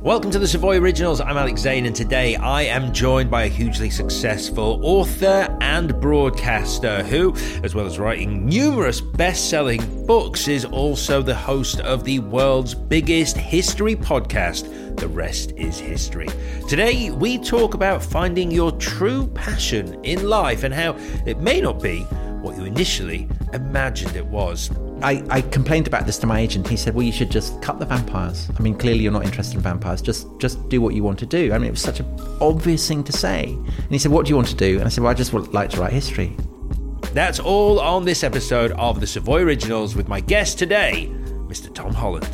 Welcome to the Savoy Originals. I'm Alex Zane, and today I am joined by a hugely successful author and broadcaster who, as well as writing numerous best-selling books, is also the host of the world's biggest history podcast, The Rest is History. Today, we talk about finding your true passion in life and how it may not be what you initially imagined it was. I complained about this to my agent. He said, well, you should just cut the vampires. I mean, clearly you're not interested in vampires. Just do what you want to do. I mean, it was such an obvious thing to say. And he said, what do you want to do? And I said, well, I just would like to write history. That's all on this episode of the Savoy Originals with my guest today, Mr. Tom Holland.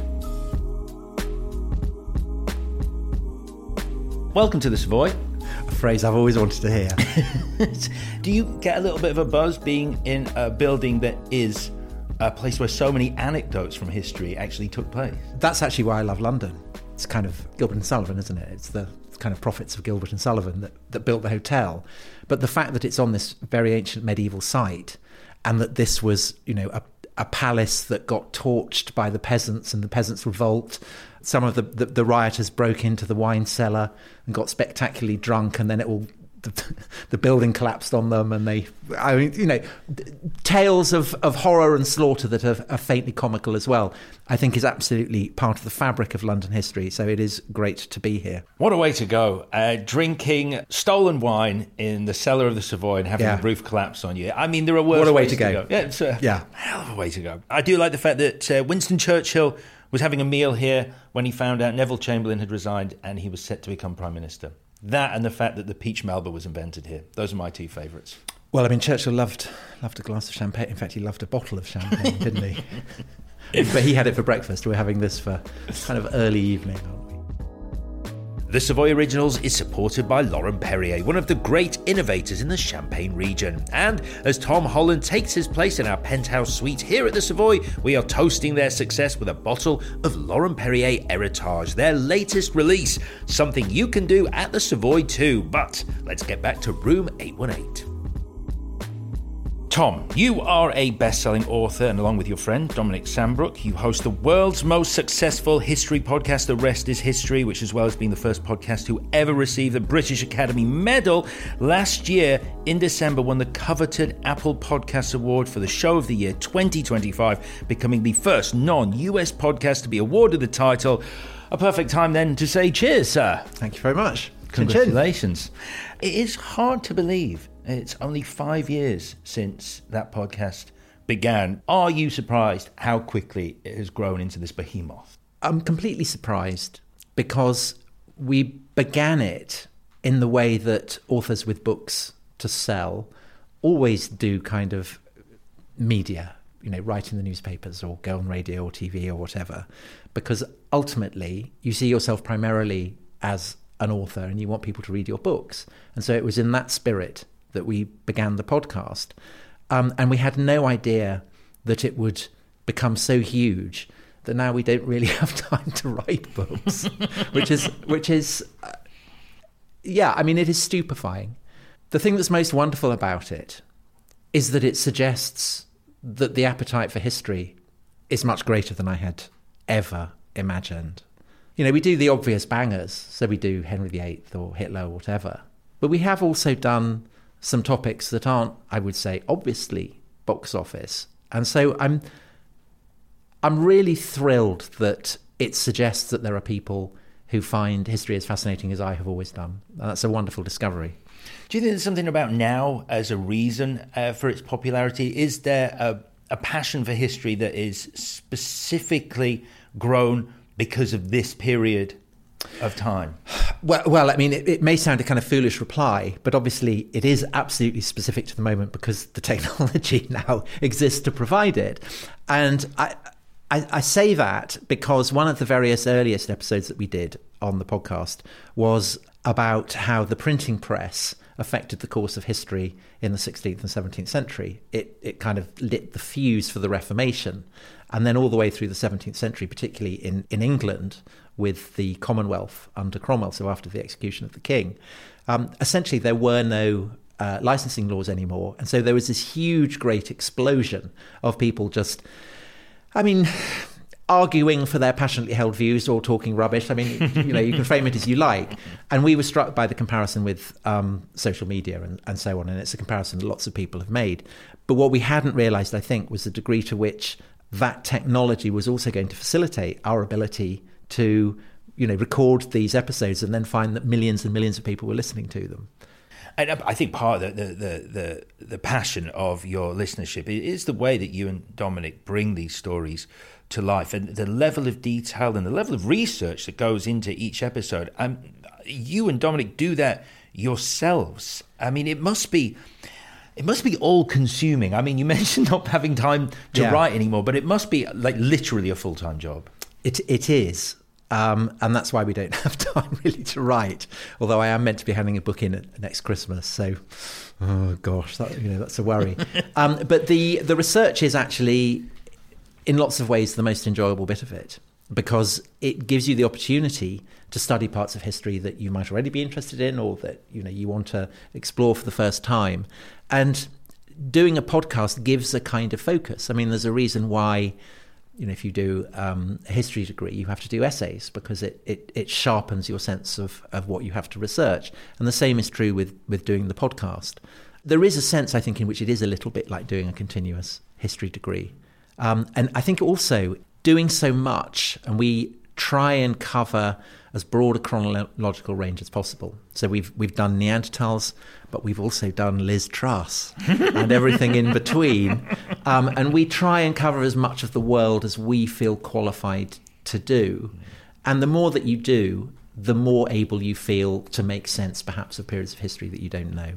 Welcome to the Savoy. A phrase I've always wanted to hear. Do you get a little bit of a buzz being in a building that is a place where so many anecdotes from history actually took place? That's actually why I love London. It's kind of Gilbert and Sullivan, isn't it? It's the kind of profits of Gilbert and Sullivan that built the hotel. But the fact that it's on this very ancient medieval site, and that this was, you know, a palace that got torched by the peasants and the peasants' revolt. Some of the rioters broke into the wine cellar and got spectacularly drunk, and then the building collapsed on them, and tales of horror and slaughter that are faintly comical as well, I think is absolutely part of the fabric of London history. So it is great to be here. What a way to go. Drinking stolen wine in the cellar of the Savoy and having the roof collapse on you. I mean, there are worse ways to go. Yeah, it's a hell of a way to go. I do like the fact that Winston Churchill was having a meal here when he found out Neville Chamberlain had resigned and he was set to become Prime Minister. That and the fact that the peach Melba was invented here. Those are my two favourites. Well, I mean, Churchill loved a glass of champagne. In fact, he loved a bottle of champagne, didn't he? But he had it for breakfast. We're having this for kind of early evening, aren't we? The Savoy Originals is supported by Laurent Perrier, one of the great innovators in the Champagne region. And as Tom Holland takes his place in our penthouse suite here at the Savoy, we are toasting their success with a bottle of Laurent Perrier Heritage, their latest release, something you can do at the Savoy too. But let's get back to room 818. Tom, you are a best-selling author, and along with your friend Dominic Sambrook, you host the world's most successful history podcast, The Rest is History, which as well as being the first podcast to ever receive the British Academy Medal, last year in December won the coveted Apple Podcast Award for the Show of the Year 2025, becoming the first non-US podcast to be awarded the title. A perfect time then to say cheers, sir. Thank you very much. Congratulations. It is hard to believe it's only 5 years since that podcast began. Are you surprised how quickly it has grown into this behemoth? I'm completely surprised because we began it in the way that authors with books to sell always do, kind of media, write in the newspapers or go on radio or TV or whatever, because ultimately you see yourself primarily as an author and you want people to read your books. And so it was in that spirit that we began the podcast. And we had no idea that it would become so huge that now we don't really have time to write books, which is it is stupefying. The thing that's most wonderful about it is that it suggests that the appetite for history is much greater than I had ever imagined. We do the obvious bangers, so we do Henry VIII or Hitler or whatever, but we have also done some topics that aren't, I would say, obviously box office. And so I'm really thrilled that it suggests that there are people who find history as fascinating as I have always done. And that's a wonderful discovery. Do you think there's something about now as a reason for its popularity? Is there a passion for history that is specifically grown because of this period of time? Well, I mean, it may sound a kind of foolish reply, but obviously it is absolutely specific to the moment because the technology now exists to provide it. And I say that because one of the various earliest episodes that we did on the podcast was about how the printing press affected the course of history in the 16th and 17th century. It kind of lit the fuse for the Reformation. And then all the way through the 17th century, particularly in England, with the Commonwealth under Cromwell, so after the execution of the king, essentially there were no licensing laws anymore. And so there was this huge, great explosion of people just, arguing for their passionately held views or talking rubbish. I mean, you can frame it as you like. And we were struck by the comparison with social media and so on. And it's a comparison that lots of people have made. But what we hadn't realised, I think, was the degree to which that technology was also going to facilitate our ability to, record these episodes and then find that millions and millions of people were listening to them. And I think part of the passion of your listenership is the way that you and Dominic bring these stories to life, and the level of detail and the level of research that goes into each episode. You and Dominic do that yourselves. I mean, it must be all-consuming. I mean, you mentioned not having time to write anymore, but it must be like literally a full-time job. It is. And that's why we don't have time really to write. Although I am meant to be handing a book in next Christmas, so oh gosh, that's a worry. But the research is actually, in lots of ways, the most enjoyable bit of it, because it gives you the opportunity to study parts of history that you might already be interested in, or that you want to explore for the first time. And doing a podcast gives a kind of focus. I mean, there's a reason why. If you do a history degree, you have to do essays, because it sharpens your sense of what you have to research. And the same is true with doing the podcast. There is a sense, I think, in which it is a little bit like doing a continuous history degree. And I think also doing so much, and we try and cover as broad a chronological range as possible. So we've done Neanderthals, but we've also done Liz Truss and everything in between. And we try and cover as much of the world as we feel qualified to do. And the more that you do, the more able you feel to make sense, perhaps, of periods of history that you don't know.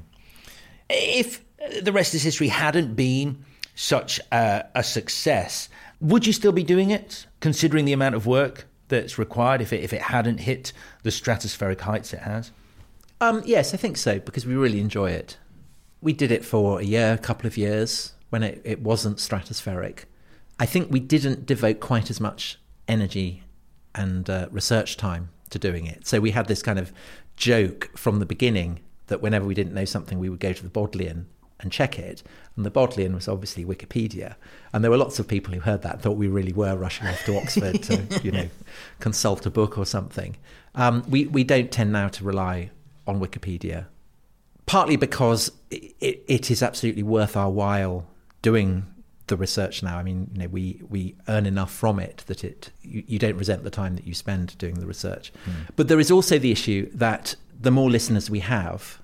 If The Rest is History hadn't been such a success, would you still be doing it, considering the amount of work that's required, if it hadn't hit the stratospheric heights it has? Yes, I think so, because we really enjoy it. We did it for a couple of years, when it wasn't stratospheric. I think we didn't devote quite as much energy and research time to doing it. So we had this kind of joke from the beginning that whenever we didn't know something, we would go to the Bodleian and check it. And the Bodleian was obviously Wikipedia. And there were lots of people who heard that and thought we really were rushing off to Oxford to, consult a book or something. We don't tend now to rely on Wikipedia, partly because it is absolutely worth our while doing the research now. I mean, we earn enough from it that you don't resent the time that you spend doing the research. But there is also the issue that the more listeners we have,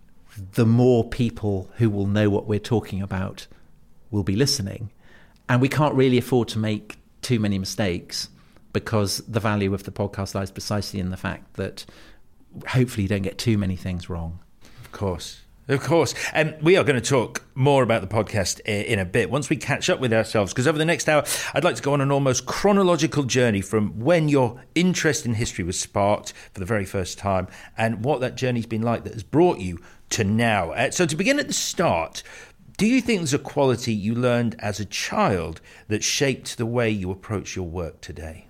the more people who will know what we're talking about will be listening. And we can't really afford to make too many mistakes, because the value of the podcast lies precisely in the fact that hopefully you don't get too many things wrong. Of course. We are going to talk more about the podcast in a bit, once we catch up with ourselves, because over the next hour, I'd like to go on an almost chronological journey from when your interest in history was sparked for the very first time, and what that journey's been like that has brought you to now. So to begin at the start, do you think there's a quality you learned as a child that shaped the way you approach your work today?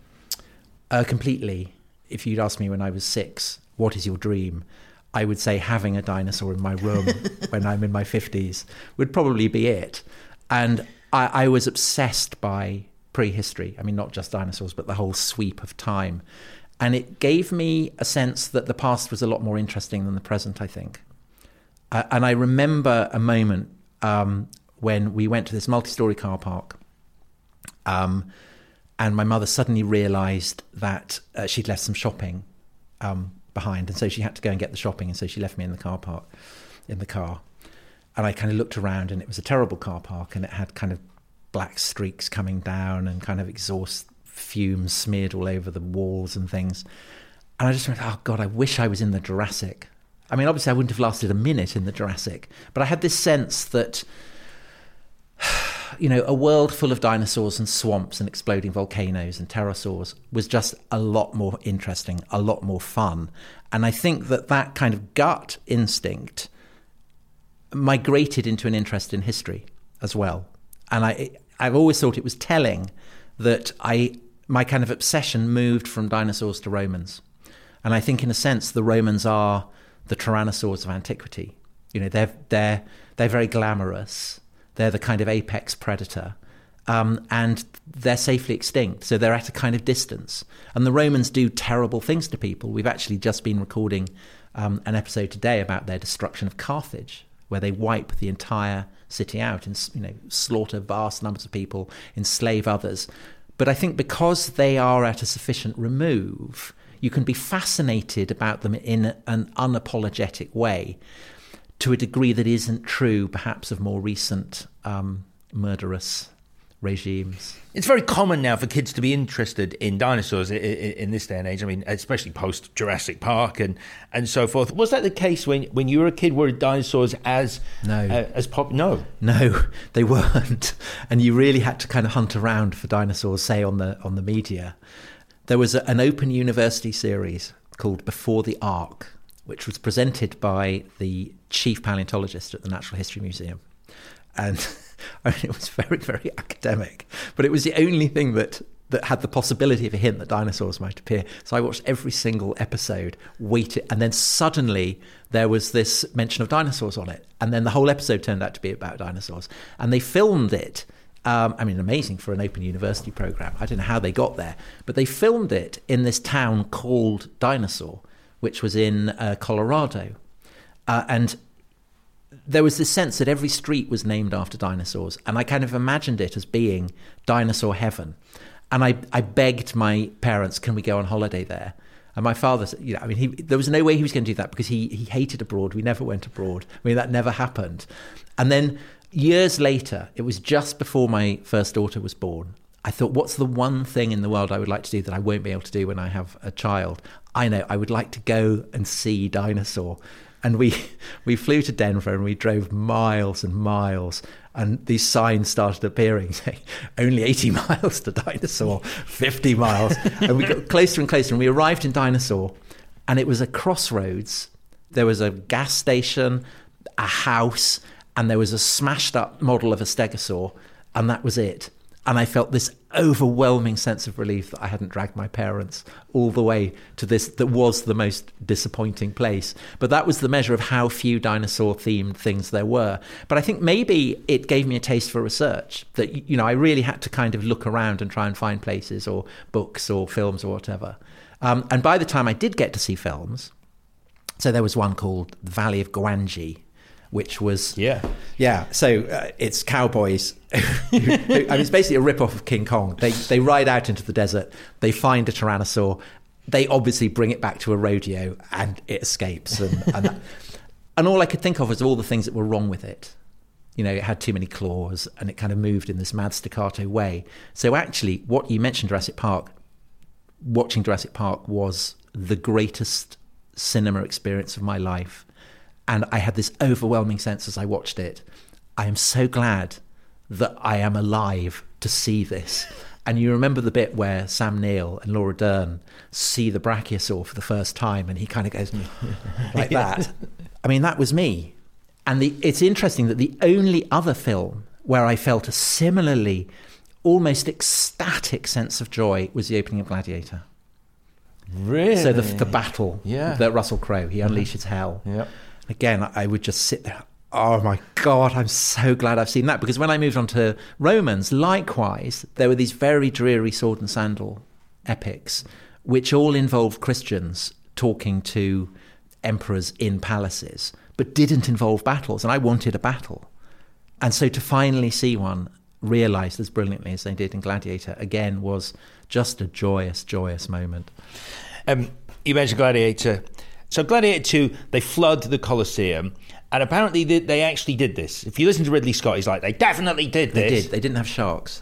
Completely. If you'd asked me when I was 6, what is your dream? I would say having a dinosaur in my room when I'm in my 50s would probably be it. And I was obsessed by prehistory. I mean, not just dinosaurs, but the whole sweep of time. And it gave me a sense that the past was a lot more interesting than the present, I think. And I remember a moment when we went to this multi-storey car park, and my mother suddenly realised that she'd left some shopping behind, and so she had to go and get the shopping, and so she left me in the car park, in the car. And I kind of looked around, and it was a terrible car park, and it had kind of black streaks coming down and kind of exhaust fumes smeared all over the walls and things. And I just went, oh God, I wish I was in the Jurassic. I mean, obviously I wouldn't have lasted a minute in the Jurassic, but I had this sense that, a world full of dinosaurs and swamps and exploding volcanoes and pterosaurs was just a lot more interesting, a lot more fun. And I think that kind of gut instinct migrated into an interest in history as well. And I've always thought it was telling that my kind of obsession moved from dinosaurs to Romans. And I think in a sense the Romans are the tyrannosaurs of antiquity. They're very glamorous. They're the kind of apex predator. and they're safely extinct. So they're at a kind of distance. And the Romans do terrible things to people. We've actually just been recording an episode today about their destruction of Carthage, where they wipe the entire city out and slaughter vast numbers of people, enslave others. But I think because they are at a sufficient remove, you can be fascinated about them in an unapologetic way, to a degree that isn't true, perhaps, of more recent murderous regimes. It's very common now for kids to be interested in dinosaurs in this day and age. I mean, especially post Jurassic Park and so forth. Was that the case when you were a kid? Were dinosaurs as pop? No, they weren't. And you really had to kind of hunt around for dinosaurs, say on the media. There was an Open University series called Before the Ark, which was presented by the chief paleontologist at the Natural History Museum. And I mean, it was very, very academic, but it was the only thing that had the possibility of a hint that dinosaurs might appear. So I watched every single episode, waited, and then suddenly there was this mention of dinosaurs on it. And then the whole episode turned out to be about dinosaurs. And they filmed it. Amazing for an Open University program. I don't know how they got there, but they filmed it in this town called Dinosaur, which was in Colorado. And there was this sense that every street was named after dinosaurs. And I kind of imagined it as being dinosaur heaven. And I begged my parents, can we go on holiday there? And my father said, there was no way he was going to do that because he hated abroad. We never went abroad. I mean, that never happened. And then years later, it was just before my first daughter was born, I thought, what's the one thing in the world I would like to do that I won't be able to do when I have a child? I know, I would like to go and see Dinosaur. And we flew to Denver and we drove miles and miles. And these signs started appearing saying, only 80 miles to Dinosaur, 50 miles. And we got closer and closer. And we arrived in Dinosaur. And it was a crossroads. There was a gas station, a house, and there was a smashed up model of a stegosaur. And that was it. And I felt this overwhelming sense of relief that I hadn't dragged my parents all the way to this that was the most disappointing place. But that was the measure of how few dinosaur-themed things there were. But I think maybe it gave me a taste for research, that, I really had to kind of look around and try and find places or books or films or whatever. And by the time I did get to see films, so there was one called The Valley of Gwangi, which was... So it's cowboys. It's basically a rip-off of King Kong. They ride out into the desert. They find a tyrannosaur. They obviously bring it back to a rodeo and it escapes. And all I could think of was all the things that were wrong with it. It had too many claws and it kind of moved in this mad staccato way. So actually, what you mentioned, Jurassic Park, watching Jurassic Park was the greatest cinema experience of my life. And I had this overwhelming sense as I watched it. I am so glad that I am alive to see this. And you remember the bit where Sam Neill and Laura Dern see the brachiosaur for the first time and he kind of goes like that. I mean, that was me. And it's interesting that the only other film where I felt a similarly almost ecstatic sense of joy was the opening of Gladiator. Really? So the battle that Russell Crowe, he unleashes hell. Yeah. Again, I would just sit there. Oh my God, I'm so glad I've seen that. Because when I moved on to Romans, likewise, there were these very dreary sword and sandal epics, which all involved Christians talking to emperors in palaces, but didn't involve battles. And I wanted a battle. And so to finally see one realised as brilliantly as they did in Gladiator, again, was just a joyous, joyous moment. You mentioned Gladiator. So Gladiator 2, they flood the Colosseum, and apparently they actually did this. If you listen to Ridley Scott, he's like, they definitely did this. They did. They didn't have sharks.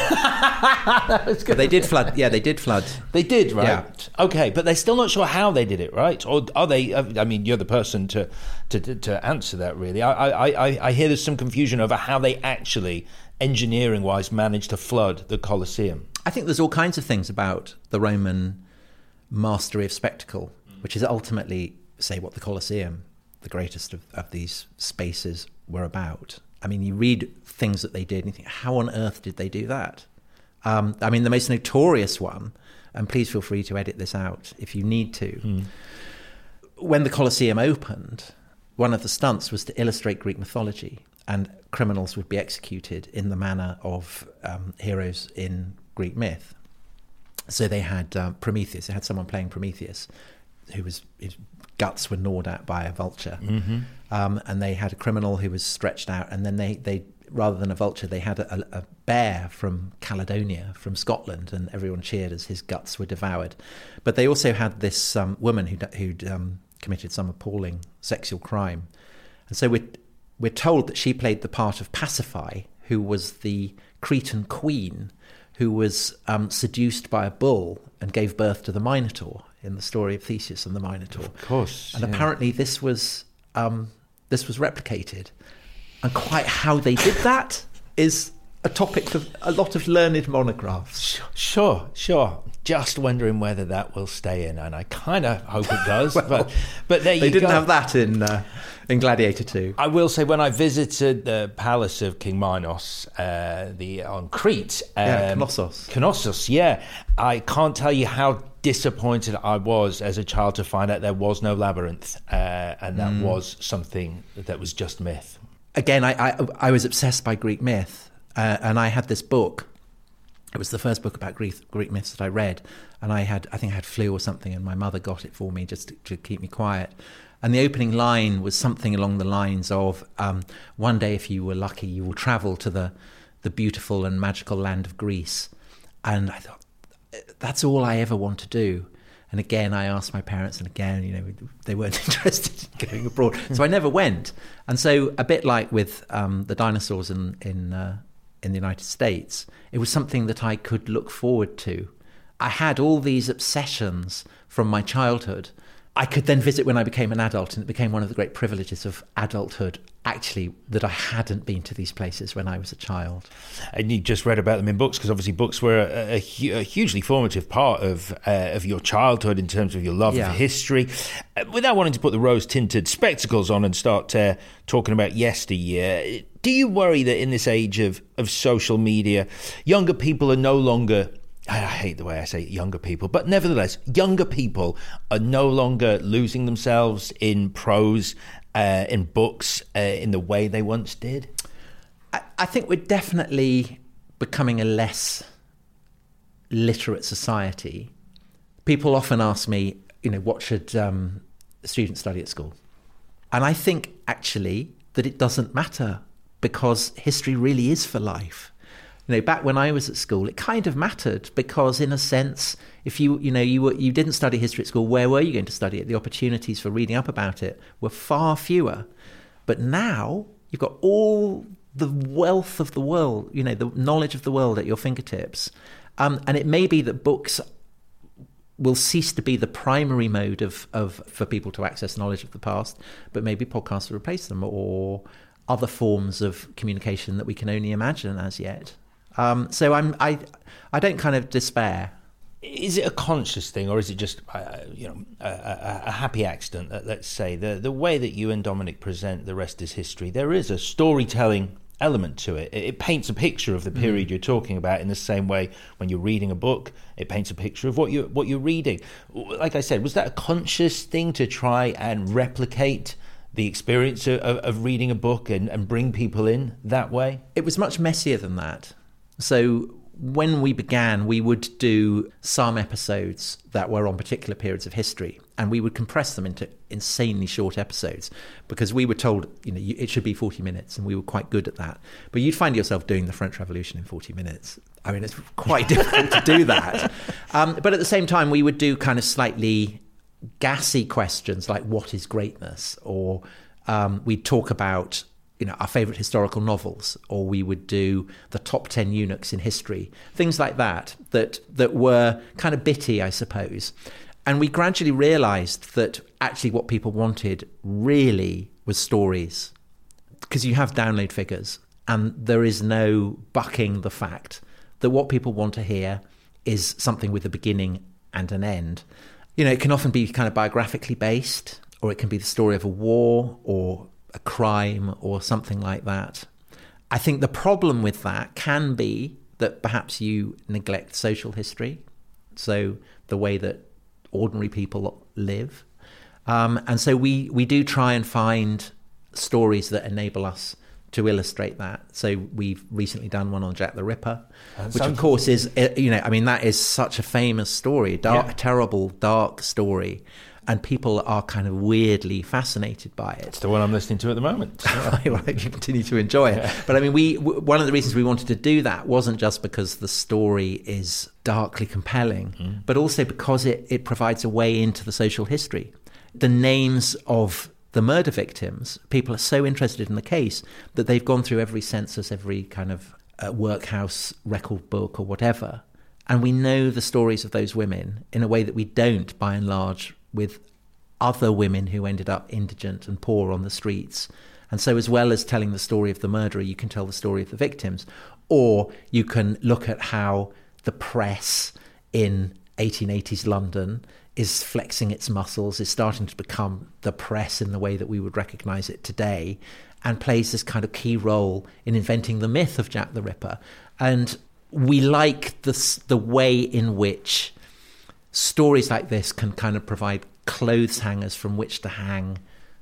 They did flood. Yeah, they did flood. They did, right? Yeah. Okay, but they're still not sure how they did it, right? Or are they? I mean, you're the person to answer that, really. I hear there's some confusion over how they actually, engineering-wise, managed to flood the Colosseum. I think there's all kinds of things about the Roman mastery of spectacle, which is ultimately, say, what the Colosseum, the greatest of these spaces, were about. I mean, you read things that they did and you think, how on earth did they do that? I mean, the most notorious one, and please feel free to edit this out if you need to, when the Colosseum opened, one of the stunts was to illustrate Greek mythology. and criminals would be executed in the manner of heroes in Greek myth. So they had Prometheus. They had someone playing Prometheus, his guts were gnawed at by a vulture, and they had a criminal who was stretched out, and then they rather than a vulture, they had a bear from Caledonia, from Scotland, and everyone cheered as his guts were devoured. But they also had this woman who'd committed some appalling sexual crime, and so we're told that she played the part of Pasiphae, who was the Cretan queen who was seduced by a bull and gave birth to the Minotaur in the story of Theseus and the Minotaur. Of course. And apparently this was replicated. And quite how they did that is a topic for a lot of learned monographs. Sure. Just wondering whether that will stay in, and I kind of hope it does. Well, but there you go. They didn't have that in Gladiator 2. I will say, when I visited the palace of King Minos on Crete, Knossos, yeah, I can't tell you how disappointed I was as a child to find out there was no labyrinth, and that was something that was just myth. Again, I was obsessed by Greek myth, and I had this book. It was the first book about Greek myths that I read, and I think I had flu or something, and my mother got it for me just to keep me quiet. And the opening line was something along the lines of, one day if you were lucky, you will travel to the beautiful and magical land of Greece. And I thought, that's all I ever want to do. And again, I asked my parents, and again, they weren't interested in going abroad. So I never went. And so a bit like with the dinosaurs in the United States, it was something that I could look forward to. I had all these obsessions from my childhood. I could then visit when I became an adult, and it became one of the great privileges of adulthood, actually, that I hadn't been to these places when I was a child. And you just read about them in books, because obviously books were a hugely formative part of your childhood in terms of your love of history. Without wanting to put the rose-tinted spectacles on and start talking about yesteryear, do you worry that in this age of social media, younger people are no longer... I hate the way I say younger people, but nevertheless, younger people are no longer losing themselves in prose, in books, in the way they once did? I think we're definitely becoming a less literate society. People often ask me, what should students study at school? And I think, actually, that it doesn't matter, because history really is for life. Back when I was at school, it kind of mattered, because in a sense, if you didn't study history at school, where were you going to study it? The opportunities for reading up about it were far fewer. But now you've got all the wealth of the world, the knowledge of the world at your fingertips. And it may be that books will cease to be the primary mode for people to access knowledge of the past, but maybe podcasts will replace them, or other forms of communication that we can only imagine as yet. So I don't kind of despair. Is it a conscious thing, or is it just a happy accident? Let's say the way that you and Dominic present The Rest is History, there is a storytelling element to it. It paints a picture of the period you're talking about, in the same way when you're reading a book, it paints a picture of what you're reading. Like I said, was that a conscious thing to try and replicate the experience of reading a book and bring people in that way? It was much messier than that. So when we began, we would do some episodes that were on particular periods of history, and we would compress them into insanely short episodes, because we were told, it should be 40 minutes, and we were quite good at that. But you'd find yourself doing the French Revolution in 40 minutes. I mean, it's quite difficult to do that. But at the same time, we would do kind of slightly gassy questions like, what is greatness? Or we'd talk about our favourite historical novels, or we would do the top 10 eunuchs in history, things like that were kind of bitty, I suppose. And we gradually realised that actually what people wanted really was stories, because you have download figures, and there is no bucking the fact that what people want to hear is something with a beginning and an end. It can often be kind of biographically based, or it can be the story of a war or a crime or something like that. I think the problem with that can be that perhaps you neglect social history, so the way that ordinary people live. And so we do try and find stories that enable us to illustrate that. So we've recently done one on Jack the Ripper, which of course is, that is such a famous story, terrible, dark story. And people are kind of weirdly fascinated by it. It's the one I'm listening to at the moment. Well, you continue to enjoy it. But I mean, one of the reasons we wanted to do that wasn't just because the story is darkly compelling, but also because it provides a way into the social history. The names of the murder victims, people are so interested in the case that they've gone through every census, every kind of workhouse record book or whatever. And we know the stories of those women in a way that we don't, by and large, with other women who ended up indigent and poor on the streets. And so as well as telling the story of the murderer, you can tell the story of the victims. Or you can look at how the press in 1880s London is flexing its muscles, is starting to become the press in the way that we would recognise it today, and plays this kind of key role in inventing the myth of Jack the Ripper. And we like the way in which stories like this can kind of provide clothes hangers from which to hang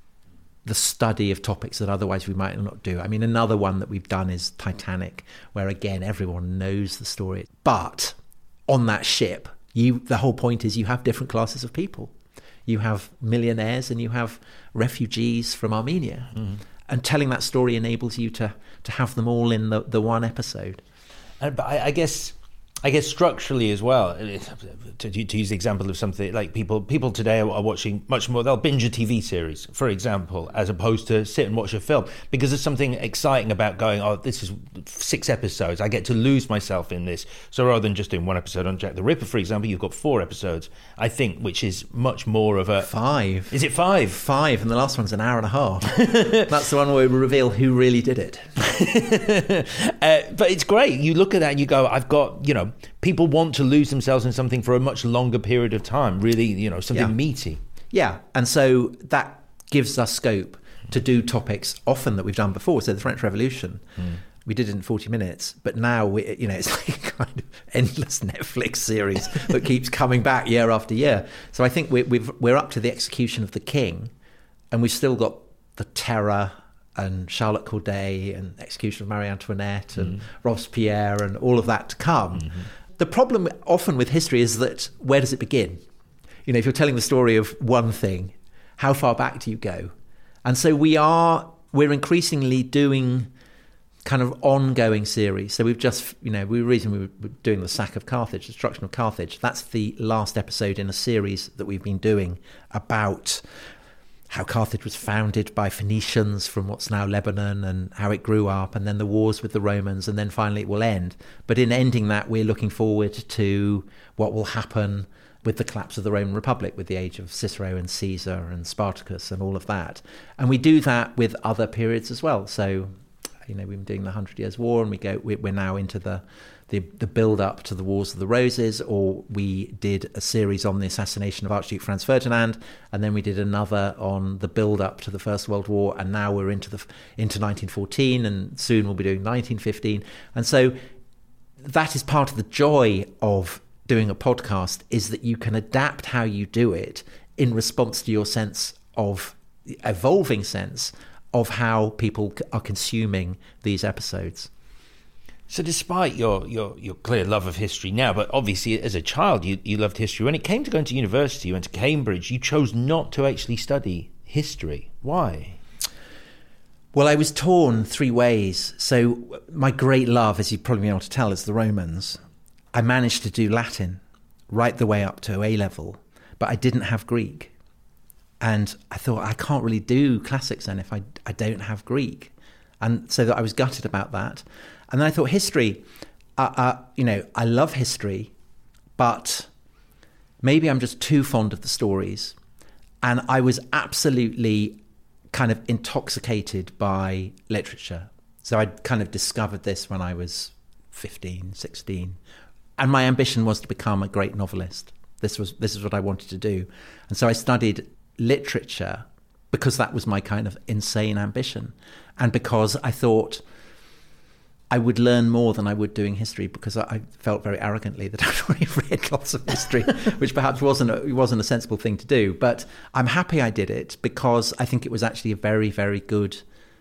the study of topics that otherwise we might not do. I mean, another one that we've done is Titanic, where again, everyone knows the story. But on that ship, the whole point is you have different classes of people. You have millionaires and you have refugees from Armenia. And telling that story enables you to have them all in the one episode. But I guess structurally as well, to use the example of something like people today are watching much more, they'll binge a TV series, for example, as opposed to sit and watch a film, because there's something exciting about going, oh, this is 6 episodes, I get to lose myself in this. So rather than just doing 1 episode on Jack the Ripper, for example, you've got 4 episodes, I think, which is much more of a... 5. Is it 5? 5, and the last one's an hour and a half. That's the one where we reveal who really did it. But it's great. You look at that and you go, I've got, people want to lose themselves in something for a much longer period of time, really, something meaty. Yeah, and so that gives us scope to do topics often that we've done before. So the French Revolution, we did it in 40 minutes, but now, it's like a kind of endless Netflix series that keeps coming back year after year. So I think we're up to the execution of the King, and we've still got the Terror and Charlotte Corday and execution of Marie Antoinette and Robespierre and all of that to come. The problem often with history is that where does it begin? If you're telling the story of one thing, how far back do you go? And so we're increasingly doing kind of ongoing series. So we've just, we were doing the sack of Carthage, destruction of Carthage. That's the last episode in a series that we've been doing about how Carthage was founded by Phoenicians from what's now Lebanon, and how it grew up, and then the wars with the Romans, and then finally it will end. But in ending that, we're looking forward to what will happen with the collapse of the Roman Republic, with the age of Cicero and Caesar and Spartacus and all of that. And we do that with other periods as well. So, we've been doing the 100 Years' War, and we're now into the build-up to the Wars of the Roses, or we did a series on the assassination of Archduke Franz Ferdinand, and then we did another on the build-up to the First World War, and now we're into 1914, and soon we'll be doing 1915. And so that is part of the joy of doing a podcast, is that you can adapt how you do it in response to your evolving sense of how people are consuming these episodes. So despite your clear love of history now, but obviously as a child you loved history, when it came to going to university, you went to Cambridge, you chose not to actually study history. Why? Well, I was torn 3 ways. So my great love, as you've probably been able to tell, is the Romans. I managed to do Latin right the way up to A-level, but I didn't have Greek. And I thought, I can't really do classics then if I don't have Greek. And so I was gutted about that. And then I thought history, I love history, but maybe I'm just too fond of the stories. And I was absolutely kind of intoxicated by literature. So I'd kind of discovered this when I was 15, 16. And my ambition was to become a great novelist. This is what I wanted to do. And so I studied literature because that was my kind of insane ambition. And because I thought I would learn more than I would doing history, because I felt very arrogantly that I'd already read lots of history, which perhaps wasn't a sensible thing to do. But I'm happy I did it, because I think it was actually a very, very good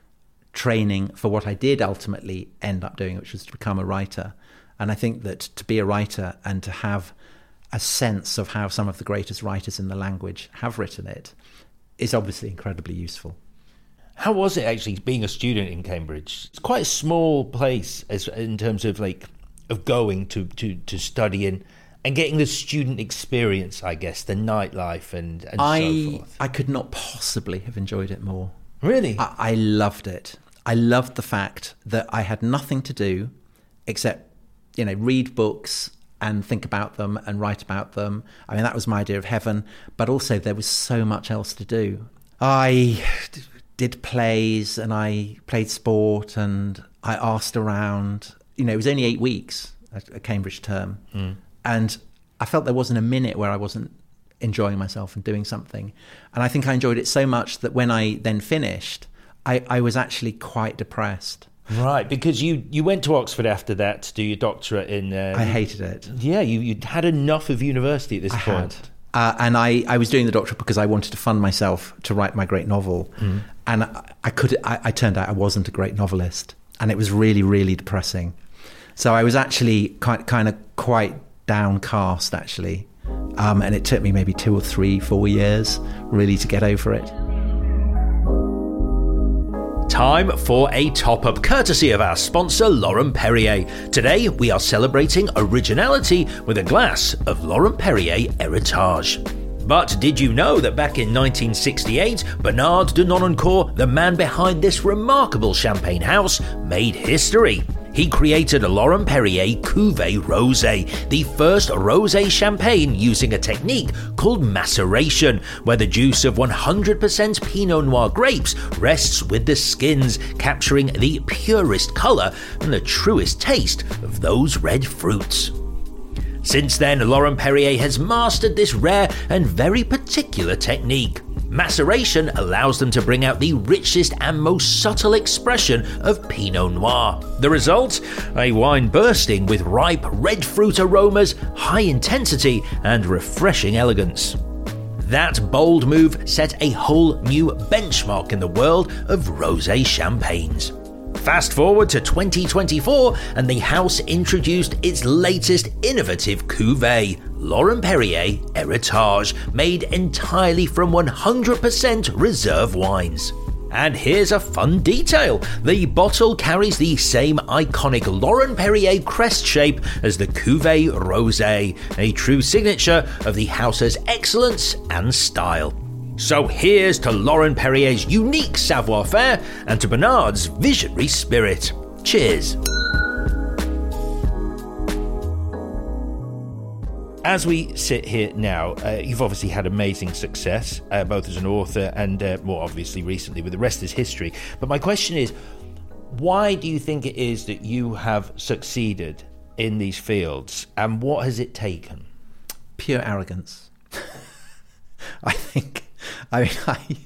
training for what I did ultimately end up doing, which was to become a writer. And I think that to be a writer and to have a sense of how some of the greatest writers in the language have written it is obviously incredibly useful. How was it actually being a student in Cambridge? It's quite a small place in terms of of going to study and getting the student experience, I guess, the nightlife and so forth. I could not possibly have enjoyed it more. Really? I loved it. I loved the fact that I had nothing to do except, read books and think about them and write about them. I mean, that was my idea of heaven, but also there was so much else to do. I did plays and I played sport and I asked around. It was only 8 weeks, a Cambridge term. And I felt there wasn't a minute where I wasn't enjoying myself and doing something. And I think I enjoyed it so much that when I then finished, I was actually quite depressed. Right, because you went to Oxford after that to do your doctorate in... I hated it. Yeah, you'd had enough of university at this point. And I was doing the doctorate because I wanted to fund myself to write my great novel. And I turned out I wasn't a great novelist. And it was really, really depressing. So I was actually quite downcast, actually. And it took me maybe 2 or 3, 4 years really to get over it. Time for a top-up courtesy of our sponsor, Laurent Perrier. Today, we are celebrating originality with a glass of Laurent Perrier Heritage. But did you know that back in 1968, Bernard de Nonancourt, the man behind this remarkable champagne house, made history? He created a Laurent Perrier Cuvée Rosé, the first rosé champagne using a technique called maceration, where the juice of 100% Pinot Noir grapes rests with the skins, capturing the purest colour and the truest taste of those red fruits. Since then, Laurent Perrier has mastered this rare and very particular technique. Maceration allows them to bring out the richest and most subtle expression of Pinot Noir. The result? A wine bursting with ripe red fruit aromas, high intensity, and refreshing elegance. That bold move set a whole new benchmark in the world of rosé champagnes. Fast forward to 2024 and the house introduced its latest innovative cuvée, Laurent Perrier Heritage, made entirely from 100% reserve wines. And here's a fun detail. The bottle carries the same iconic Laurent Perrier crest shape as the Cuvée Rosé, a true signature of the house's excellence and style. So here's to Laurent Perrier's unique savoir-faire and to Bernard's visionary spirit. Cheers. As we sit here now, you've obviously had amazing success, both as an author and more obviously recently with The Rest is History. But my question is, why do you think it is that you have succeeded in these fields, and what has it taken? Pure arrogance. I think. I mean,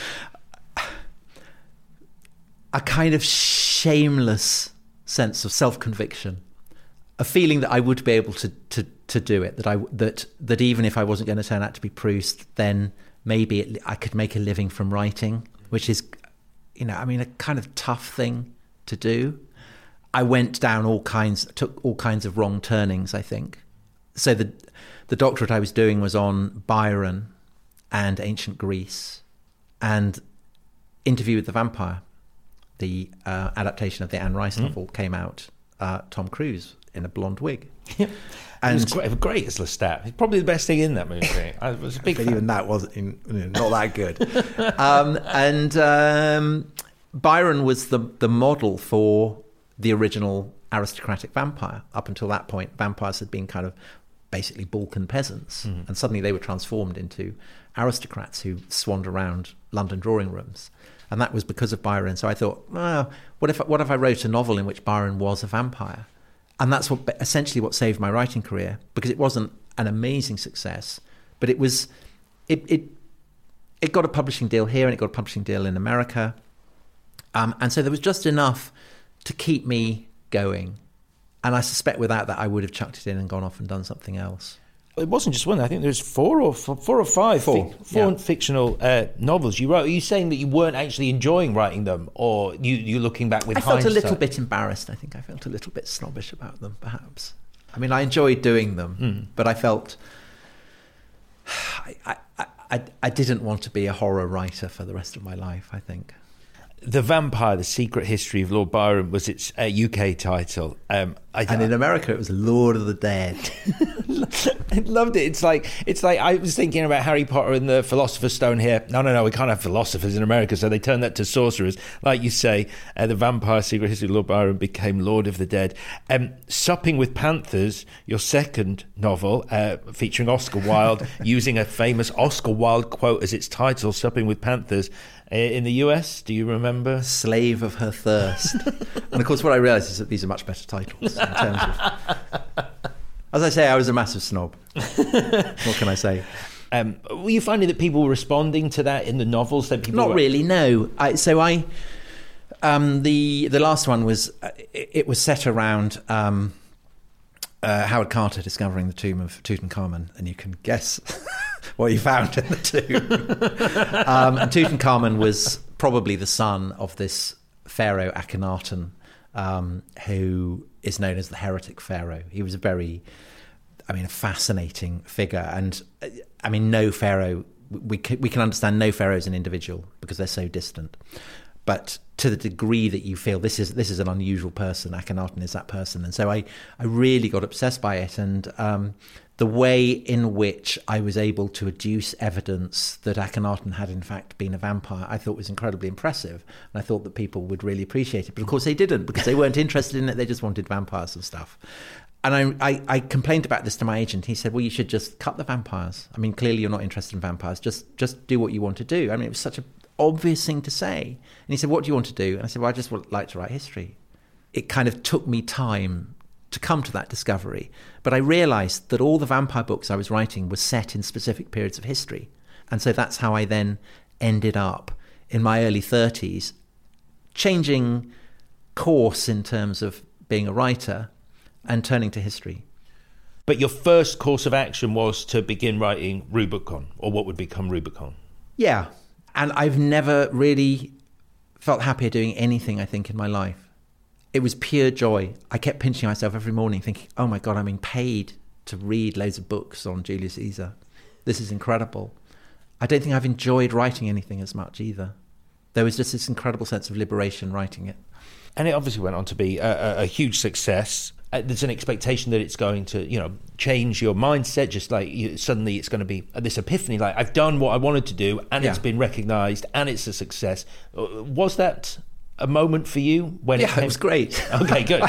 a kind of shameless sense of self-conviction, a feeling that I would be able to do it, that even if I wasn't going to turn out to be Proust, then maybe I could make a living from writing, which is, a kind of tough thing to do. I went down took all kinds of wrong turnings, I think. So the doctorate I was doing was on Byron and ancient Greece, and Interview with the Vampire, the adaptation of the Anne Rice novel, came out. Tom Cruise in a blonde wig. Yeah. And it was great as Lestat. It's probably the best thing in that movie. I was a big fan. Even that wasn't not that good. Byron was the model for the original aristocratic vampire. Up until that point, vampires had been kind of basically Balkan peasants, and suddenly they were transformed into aristocrats who swanned around London drawing rooms, and that was because of Byron. So I thought, what if I wrote a novel in which Byron was a vampire? And that's essentially what saved my writing career, because it wasn't an amazing success, but it was it got a publishing deal here and it got a publishing deal in America, and so there was just enough to keep me going. And I suspect without that, I would have chucked it in and gone off and done something else. It wasn't just one. I think there's four or five fictional novels you wrote. Are you saying that you weren't actually enjoying writing them, or you looking back with hindsight? I felt a little bit embarrassed. I think I felt a little bit snobbish about them, perhaps. I mean, I enjoyed doing them, but I felt I didn't want to be a horror writer for the rest of my life, I think. The Vampire, The Secret History of Lord Byron was its UK title. And in America, it was Lord of the Dead. I loved it. It's like I was thinking about Harry Potter and the Philosopher's Stone here. No, we can't have philosophers in America, so they turned that to sorcerers. Like you say, The Vampire, Secret History of Lord Byron became Lord of the Dead. Supping with Panthers, your second novel, featuring Oscar Wilde, using a famous Oscar Wilde quote as its title, Supping with Panthers. In the US, do you remember? Slave of Her Thirst. And of course, what I realised is that these are much better titles in terms of... As I say, I was a massive snob. What can I say? Were you finding that people were responding to that in the novels? That people really, no. The last one was... It was set around... Howard Carter discovering the tomb of Tutankhamun, and you can guess what he found in the tomb. And Tutankhamun was probably the son of this pharaoh Akhenaten, who is known as the heretic pharaoh. He was a fascinating figure, and no pharaoh. We can understand no pharaoh as an individual because they're so distant. But to the degree that you feel this is an unusual person, Akhenaten is that person. And so I really got obsessed by it. And the way in which I was able to adduce evidence that Akhenaten had in fact been a vampire, I thought was incredibly impressive. And I thought that people would really appreciate it. But of course they didn't, because they weren't interested in it. They just wanted vampires and stuff. And I complained about this to my agent. He said, well, you should just cut the vampires. I mean, clearly you're not interested in vampires. Just do what you want to do. I mean, it was such an obvious thing to say. And he said, what do you want to do? And I said, well, I just would like to write history. It kind of took me time to come to that discovery. But I realised that all the vampire books I was writing were set in specific periods of history. And so that's how I then ended up in my early 30s, changing course in terms of being a writer and turning to history. But your first course of action was to begin writing Rubicon, or what would become Rubicon. Yeah. And I've never really felt happier doing anything, I think, in my life. It was pure joy. I kept pinching myself every morning thinking, oh my God, I'm being paid to read loads of books on Julius Caesar. This is incredible. I don't think I've enjoyed writing anything as much either. There was just this incredible sense of liberation writing it. And it obviously went on to be a huge success. There's an expectation that it's going to, change your mindset. Just like suddenly it's going to be this epiphany, like I've done what I wanted to do, and it's been recognised, and it's a success. Was that a moment for you when it was great. Okay, good.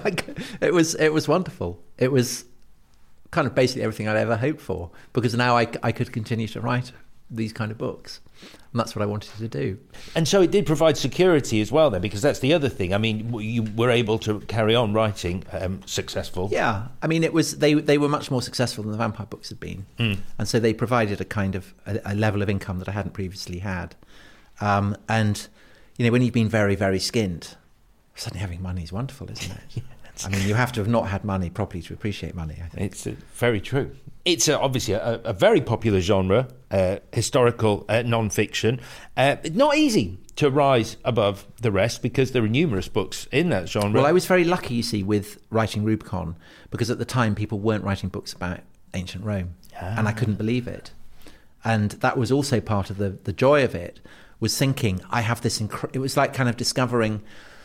It was wonderful. It was kind of basically everything I'd ever hoped for, because now I could continue to write these kind of books. And that's what I wanted to do. And so it did provide security as well then, because that's the other thing. I mean, you were able to carry on writing successful. Yeah. I mean, it was they were much more successful than the vampire books had been. And so they provided a kind of a level of income that I hadn't previously had. And, when you've been very, very skint, suddenly having money is wonderful, isn't it? I mean, you have to have not had money properly to appreciate money, I think. It's very true. It's obviously a very popular genre, historical non-fiction. Not easy to rise above the rest because there are numerous books in that genre. Well, I was very lucky, you see, with writing Rubicon, because at the time people weren't writing books about ancient Rome, and I couldn't believe it. And that was also part of the joy of it, was thinking, I have this... it was like kind of discovering...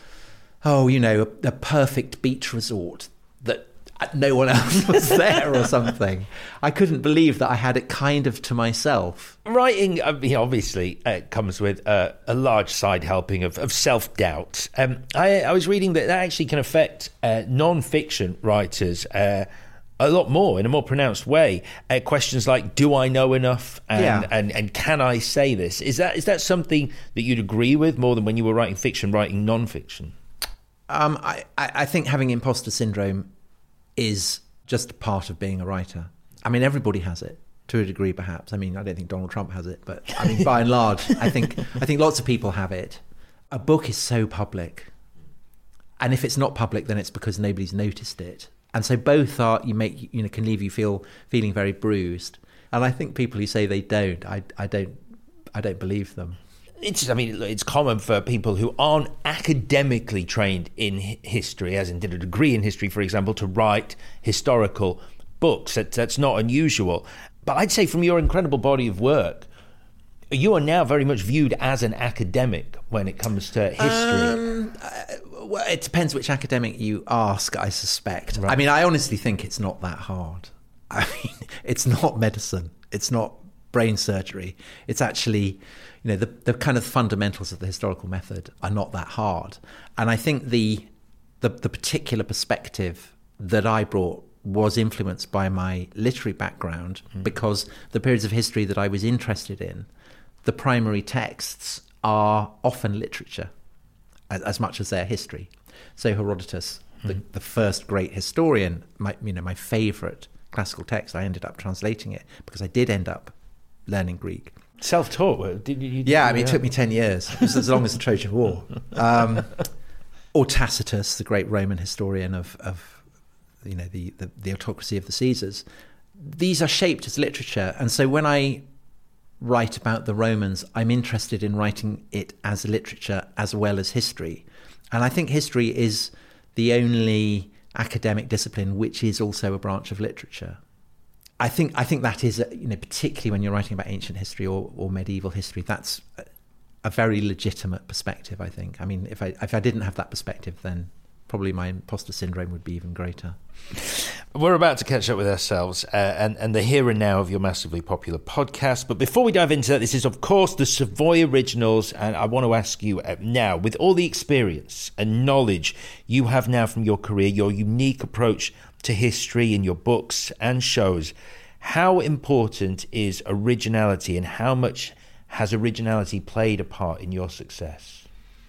a perfect beach resort that no one else was there or something. I couldn't believe that I had it kind of to myself. Writing, obviously, comes with a large side helping of self-doubt. I was reading that actually can affect non-fiction writers a lot more, in a more pronounced way. Questions like, do I know enough? And can I say this? Is that something that you'd agree with more than when you were writing fiction, writing non-fiction? I think having imposter syndrome is just part of being a writer. I mean, everybody has it to a degree, perhaps. I mean, I don't think Donald Trump has it, but I mean, by and large, I think lots of people have it. A book is so public, and if it's not public, then it's because nobody's noticed it. And so both can leave you feeling very bruised. And I think people who say they don't, I don't believe them. It's common for people who aren't academically trained in history, as in did a degree in history, for example, to write historical books. That's not unusual. But I'd say from your incredible body of work, you are now very much viewed as an academic when it comes to history. Well, it depends which academic you ask, I suspect. Right. I mean, I honestly think it's not that hard. I mean, it's not medicine. It's not brain surgery. It's actually, the kind of fundamentals of the historical method are not that hard. And I think the particular perspective that I brought was influenced by my literary background, because the periods of history that I was interested in, the primary texts are often literature as much as they're history. So Herodotus, the first great historian, my favourite classical text, I ended up translating it because I did end up learning Greek. Self-taught? It took me 10 years. It was as long as the Trojan War. Or Tacitus, the great Roman historian of the autocracy of the Caesars. These are shaped as literature. And so when I write about the Romans, I'm interested in writing it as literature as well as history. And I think history is the only academic discipline which is also a branch of literature. I think that is, particularly when you're writing about ancient history or medieval history, that's a very legitimate perspective, I think. I mean, if I didn't have that perspective, then probably my imposter syndrome would be even greater. We're about to catch up with ourselves and the here and now of your massively popular podcast. But before we dive into that, this is, of course, the Savoy Originals. And I want to ask you now, with all the experience and knowledge you have now from your career, your unique approach to history in your books and shows, how important is originality, and how much has originality played a part in your success?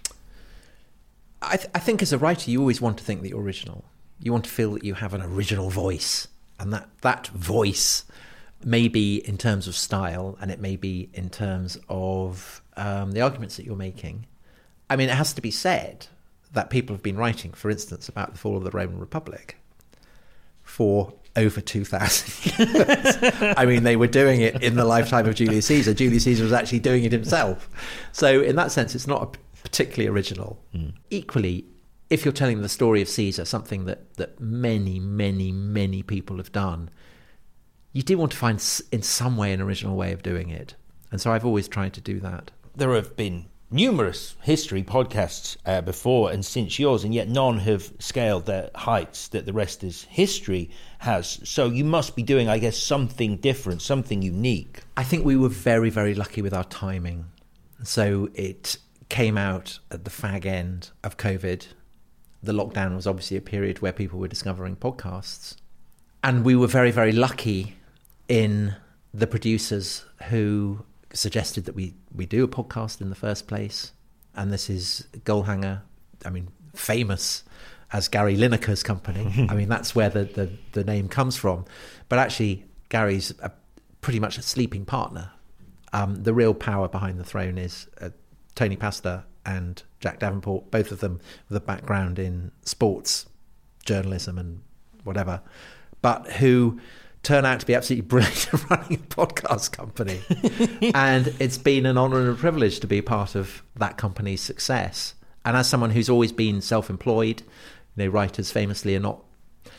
I think as a writer, you always want to think that you're original. You want to feel that you have an original voice, and that voice may be in terms of style, and it may be in terms of the arguments that you're making. I mean, it has to be said that people have been writing, for instance, about the fall of the Roman Republic for over 2,000 years. I mean, they were doing it in the lifetime of Julius Caesar. Julius Caesar was actually doing it himself. So in that sense, it's not particularly original. Equally, if you're telling the story of Caesar, something that many, many, many people have done, you do want to find in some way an original way of doing it. And so I've always tried to do that. There have been numerous history podcasts before and since yours, and yet none have scaled the heights that The Rest Is History has. So you must be doing, I guess, something different, something unique. I think we were very, very lucky with our timing. So it came out at the fag end of COVID. The lockdown was obviously a period where people were discovering podcasts. And we were very, very lucky in the producers who suggested that we do a podcast in the first place. And this is Goalhanger, famous as Gary Lineker's company. I mean, that's where the name comes from. But actually, Gary's pretty much a sleeping partner. The real power behind the throne is Tony Pastor and Jack Davenport, both of them with a background in sports journalism and whatever, but who turn out to be absolutely brilliant at running a podcast company. And it's been an honour and a privilege to be part of that company's success. And as someone who's always been self-employed, writers famously are not,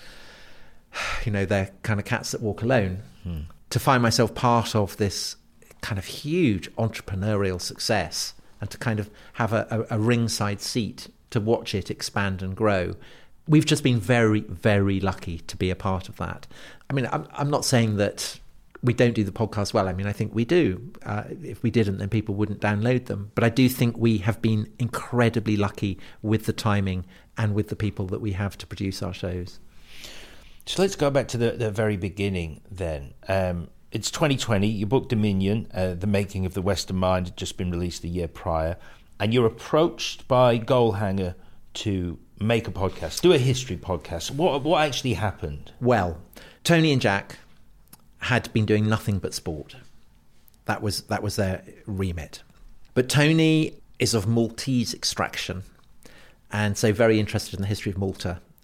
they're kind of cats that walk alone. To find myself part of this kind of huge entrepreneurial success and to kind of have a ringside seat to watch it expand and grow. We've just been very, very lucky to be a part of that. I mean, I'm not saying that we don't do the podcast well. I mean, I think we do. If we didn't, then people wouldn't download them. But I do think we have been incredibly lucky with the timing and with the people that we have to produce our shows. So let's go back to the very beginning then. It's 2020, your book Dominion, The Making of the Western Mind, had just been released the year prior, and you're approached by Goalhanger to make a podcast, do a history podcast. What actually happened? Well, Tony and Jack had been doing nothing but sport. That was their remit. But Tony is of Maltese extraction, and so very interested in the history of Malta.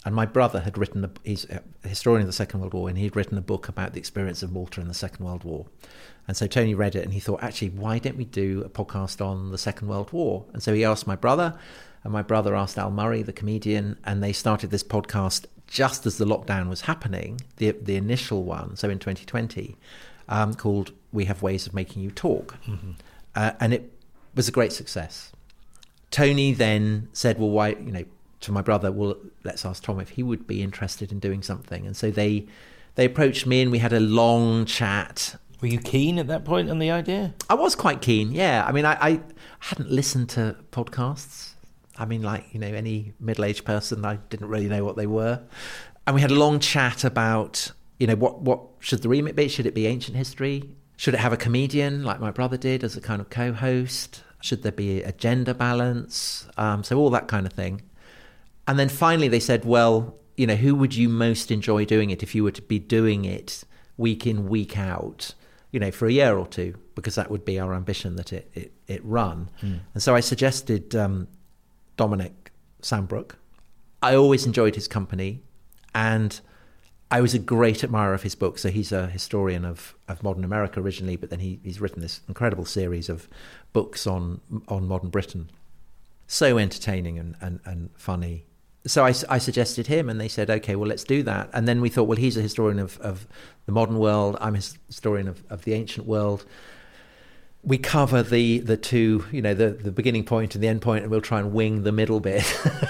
And my brother had written, he's a historian of the Second World War, and he'd written a book about the experience of Malta in the Second World War. And so Tony read it and he thought, actually, why don't we do a podcast on the Second World War? And so he asked my brother, and my brother asked Al Murray, the comedian, and they started this podcast just as the lockdown was happening, the initial one, so in 2020, called We Have Ways of Making You Talk. Mm-hmm. And it was a great success. Tony then said, well, why, to my brother, well, let's ask Tom if he would be interested in doing something. And so they approached me and we had a long chat. Were you keen at that point on the idea? I was quite keen, yeah. I mean, I hadn't listened to podcasts. I mean, like, any middle-aged person, I didn't really know what they were. And we had a long chat about, what should the remit be? Should it be ancient history? Should it have a comedian like my brother did as a kind of co-host? Should there be a gender balance? So all that kind of thing. And then finally they said, well, who would you most enjoy doing it if you were to be doing it week in, week out, for a year or two? Because that would be our ambition, that it run. Mm. And so I suggested Dominic Sandbrook. I always enjoyed his company, and I was a great admirer of his book. So he's a historian of modern America originally, but then he's written this incredible series of books on modern Britain. So entertaining and funny. So I suggested him, and they said, okay, well, let's do that. And then we thought, well, he's a historian of the modern world. I'm a historian of the ancient world. We cover the two, the beginning point and the end point, and we'll try and wing the middle bit.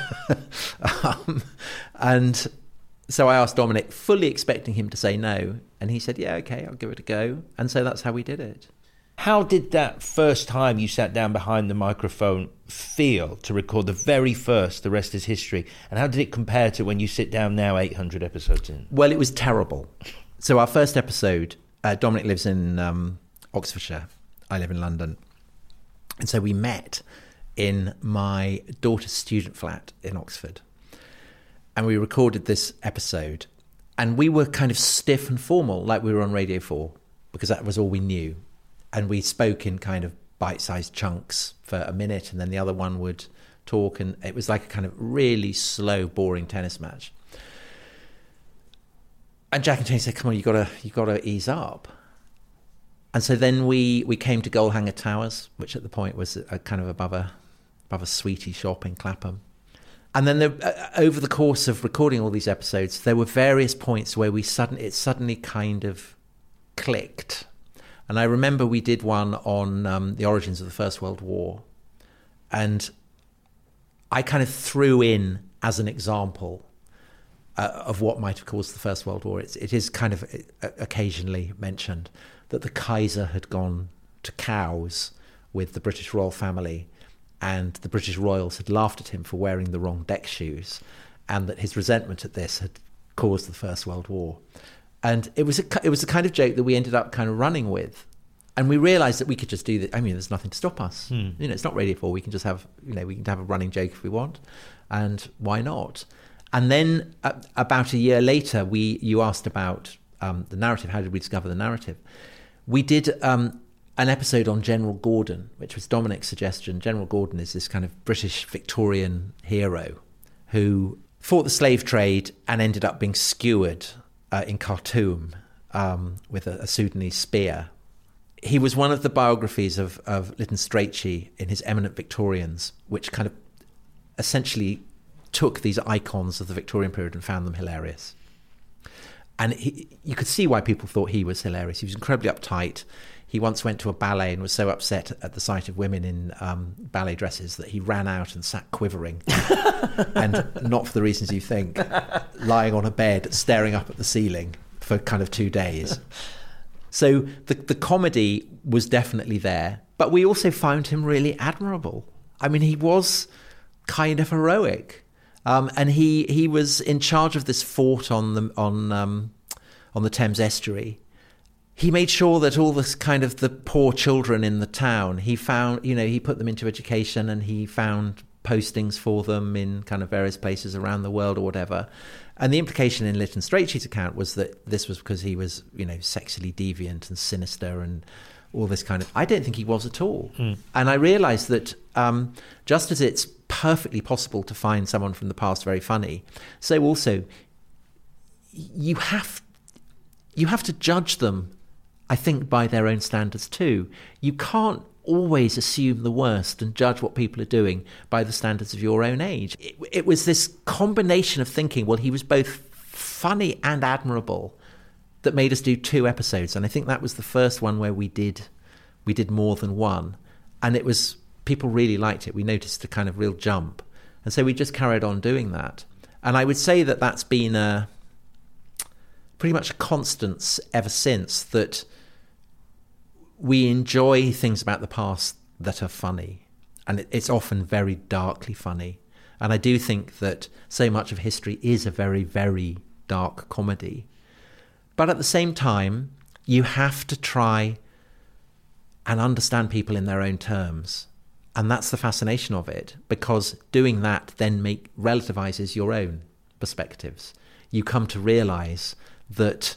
And so I asked Dominic, fully expecting him to say no. And he said, yeah, okay, I'll give it a go. And so that's how we did it. How did that first time you sat down behind the microphone feel to record the very first The Rest is History? And how did it compare to when you sit down now 800 episodes in? Well, it was terrible. So our first episode, Dominic lives in Oxfordshire. I live in London. And so we met in my daughter's student flat in Oxford. And we recorded this episode. And we were kind of stiff and formal, like we were on Radio 4, because that was all we knew. And we spoke in kind of bite-sized chunks for a minute, and then the other one would talk. And it was like a kind of really slow, boring tennis match. And Jack and Tony said, come on, you gotta ease up. And so then we came to Goalhanger Towers, which at the point was a kind of above a sweetie shop in Clapham. And then over the course of recording all these episodes, there were various points where it suddenly kind of clicked. And I remember we did one on the origins of the First World War. And I kind of threw in as an example of what might have caused the First World War. It is kind of occasionally mentioned that the Kaiser had gone to Cowes with the British royal family, and the British royals had laughed at him for wearing the wrong deck shoes, and that his resentment at this had caused the First World War. And it was a kind of joke that we ended up kind of running with. And we realised that we could just do that. I mean, there's nothing to stop us. It's not Radio 4. We can just have, we can have a running joke if we want. And why not? And then about a year later, you asked about the narrative. How did we discover the narrative? We did an episode on General Gordon, which was Dominic's suggestion. General Gordon is this kind of British Victorian hero who fought the slave trade and ended up being skewered in Khartoum with a Sudanese spear. He was one of the biographies of Lytton Strachey in his Eminent Victorians, which kind of essentially took these icons of the Victorian period and found them hilarious. And you could see why people thought he was hilarious. He was incredibly uptight. He once went to a ballet and was so upset at the sight of women in ballet dresses that he ran out and sat quivering. And not for the reasons you think, lying on a bed, staring up at the ceiling for kind of 2 days. So the comedy was definitely there. But we also found him really admirable. I mean, he was kind of heroic. And he was in charge of this fort on the Thames estuary. He made sure that all this kind of the poor children in the town, he found, he put them into education, and he found postings for them in kind of various places around the world or whatever. And the implication in Lytton Strachey's account was that this was because he was, sexually deviant and sinister and all this kind of... I don't think he was at all. And I realised that just as it's perfectly possible to find someone from the past very funny, so also you have to judge them, I think, by their own standards too. You can't always assume the worst and judge what people are doing by the standards of your own age. It was this combination of thinking, well, he was both funny and admirable, that made us do 2 episodes. And I think that was the first one where we did more than one. And it was, people really liked it. We noticed a kind of real jump. And so we just carried on doing that. And I would say that that's been pretty much a constant ever since, that we enjoy things about the past that are funny, and it's often very darkly funny. And I do think that so much of history is a very, very dark comedy. But at the same time, you have to try and understand people in their own terms. And that's the fascination of it, because doing that then relativizes your own perspectives. You come to realize that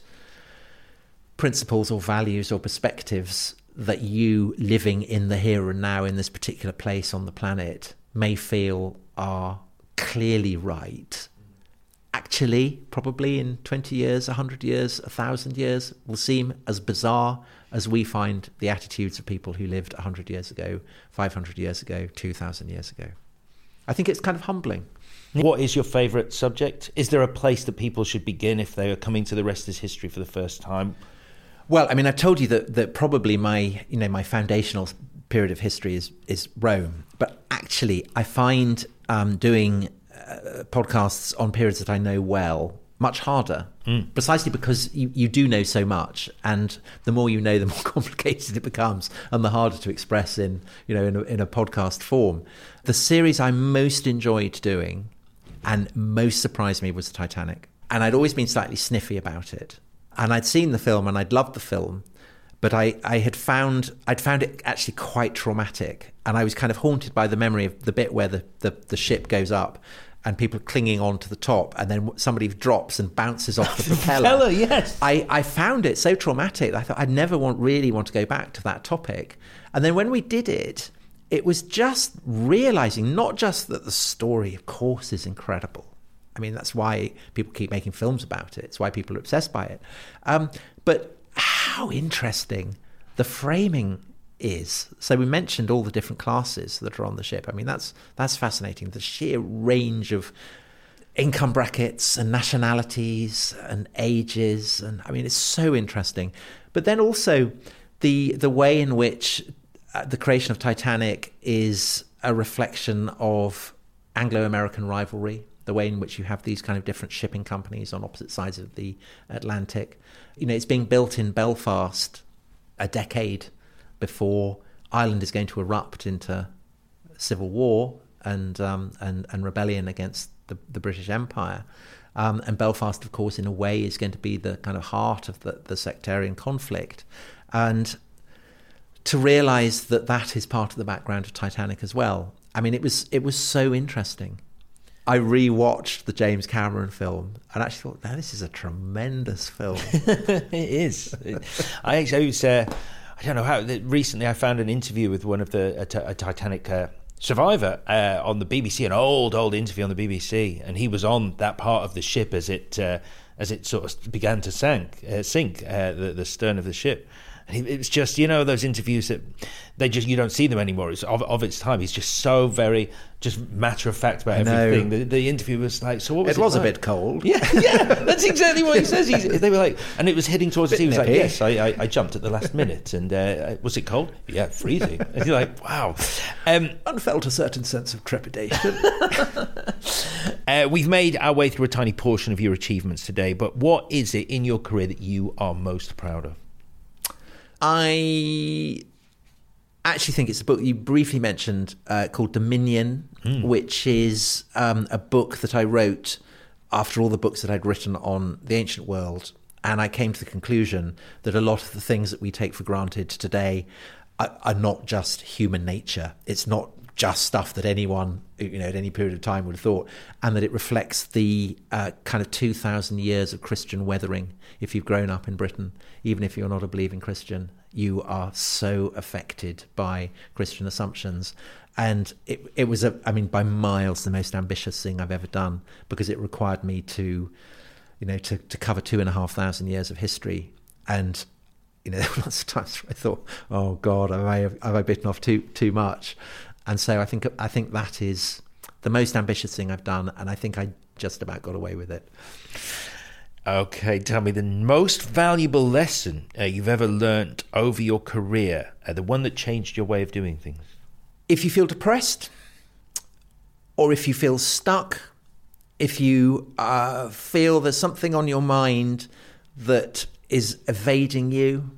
principles or values or perspectives that you, living in the here and now in this particular place on the planet, may feel are clearly right, actually probably in 20 years, 100 years, 1,000 years will seem as bizarre as we find the attitudes of people who lived 100 years ago, 500 years ago, 2,000 years ago. I think it's kind of humbling. What is your favourite subject? Is there a place that people should begin if they are coming to the rest is history for the first time? Well, I mean, I've told you that probably my foundational period of history is Rome. But actually, I find doing podcasts on periods that I know well much harder, precisely because you do know so much, and the more you know, the more complicated it becomes, and the harder to express in a podcast form. The series I most enjoyed doing and most surprised me was the Titanic, and I'd always been slightly sniffy about it. And I'd seen the film and I'd loved the film, but I'd found it actually quite traumatic, and I was kind of haunted by the memory of the bit where the ship goes up and people clinging on to the top, and then somebody drops and bounces off the propeller. Yes. I found it so traumatic that I thought I'd never really want to go back to that topic. And then when we did it, it was just realizing not just that the story, of course, is incredible. I mean, that's why people keep making films about it. It's why people are obsessed by it. But how interesting the framing is. So we mentioned all the different classes that are on the ship. I mean, that's fascinating. The sheer range of income brackets and nationalities and ages. And I mean, it's so interesting. But then also the way in which the creation of Titanic is a reflection of Anglo-American rivalry, the way in which you have these kind of different shipping companies on opposite sides of the Atlantic. It's being built in Belfast a decade before Ireland is going to erupt into civil war and rebellion against the British Empire. And Belfast, of course, in a way is going to be the kind of heart of the sectarian conflict. And to realise that is part of the background of Titanic as well. I mean, it was so interesting. I rewatched the James Cameron film and actually thought, this is a tremendous film. It is. I don't know how. Recently, I found an interview with one of a Titanic survivor on the BBC, an old interview on the BBC, and he was on that part of the ship as it sort of began to sink, the stern of the ship. And it was just, those interviews that you don't see them anymore. It's of its time. He's just so very just matter of fact about everything. The interview was like, so what was it? It was like? a bit cold. Yeah, that's exactly what he says. They were like, and it was heading towards the sea. He was like, yes, I jumped at the last minute, and was it cold? Yeah, freezing. And you're like, wow. And felt a certain sense of trepidation. We've made our way through a tiny portion of your achievements today, but what is it in your career that you are most proud of? I actually think it's a book you briefly mentioned called Dominion, which is a book that I wrote after all the books that I'd written on the ancient world. And I came to the conclusion that a lot of the things that we take for granted today are not just human nature. It's not just stuff that anyone, at any period of time would have thought, and that it reflects the kind of 2,000 years of Christian weathering. If you've grown up in Britain, even if you're not a believing Christian, you are so affected by Christian assumptions. And it was, by miles, the most ambitious thing I've ever done, because it required me to cover 2,500 years of history. And, there were lots of times where I thought, oh God, have I bitten off too much? And so I think that is the most ambitious thing I've done. And I think I just about got away with it. Okay, tell me the most valuable lesson you've ever learnt over your career, the one that changed your way of doing things. If you feel depressed, or if you feel stuck, if you feel there's something on your mind that is evading you,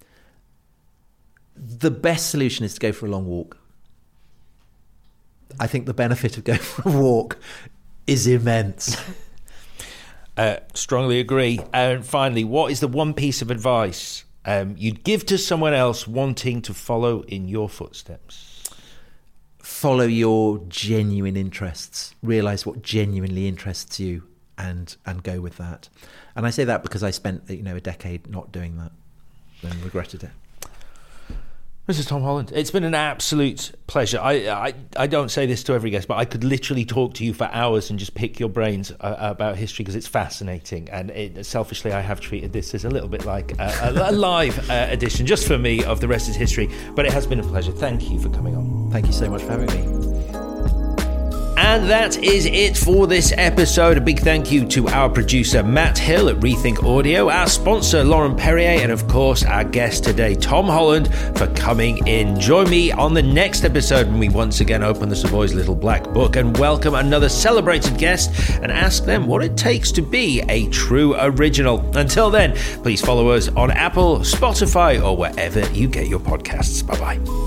the best solution is to go for a long walk. I think the benefit of going for a walk is immense. Strongly agree. And finally, what is the one piece of advice you'd give to someone else wanting to follow in your footsteps? Follow your genuine interests. Realise what genuinely interests you, and go with that. And I say that because I spent a decade not doing that and regretted it. This is Tom Holland. It's been an absolute pleasure. I don't say this to every guest, but I could literally talk to you for hours and just pick your brains about history, because it's fascinating. And selfishly, I have treated this as a little bit like a live edition, just for me, of The Rest is History. But it has been a pleasure. Thank you for coming on. Thank you so much for having me. And that is it for this episode. A big thank you to our producer, Matt Hill at Rethink Audio, our sponsor, Lauren Perrier, and of course, our guest today, Tom Holland, for coming in. Join me on the next episode when we once again open the Savoy's Little Black Book and welcome another celebrated guest and ask them what it takes to be a true original. Until then, please follow us on Apple, Spotify, or wherever you get your podcasts. Bye-bye.